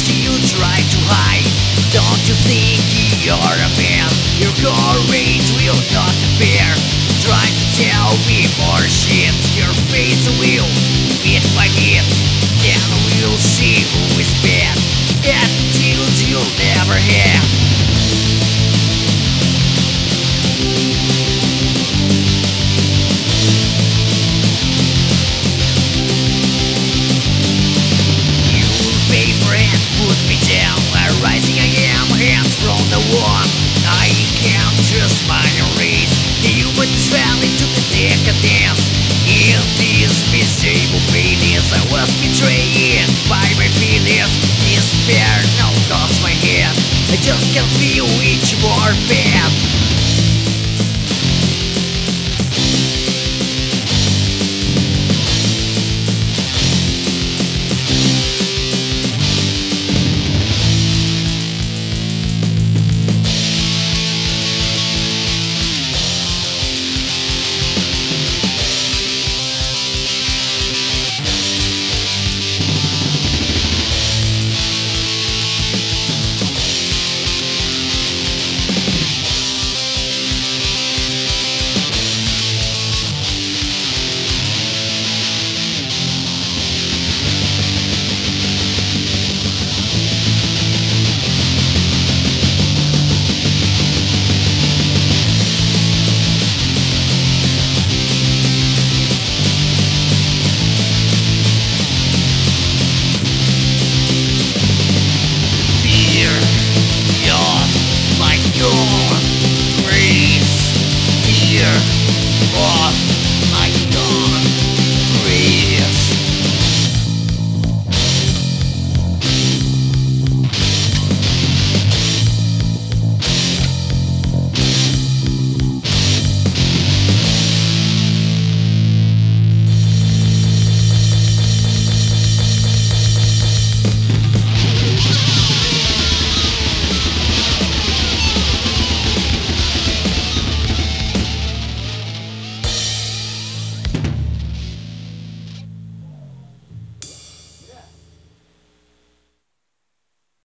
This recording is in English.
you try to hide. Don't you think you're a man? Your courage will not appear. Try to tell me more shit. Your face will beat my hit. Then we'll see who is bad. Attitudes you'll never have. Put me down, rising I am, hands from the wall. I can't trust my race. The human fell into the decadence. In this miserable feelings, I was betrayed by my feelings. Despair now lost my head. I just can't feel each more bad.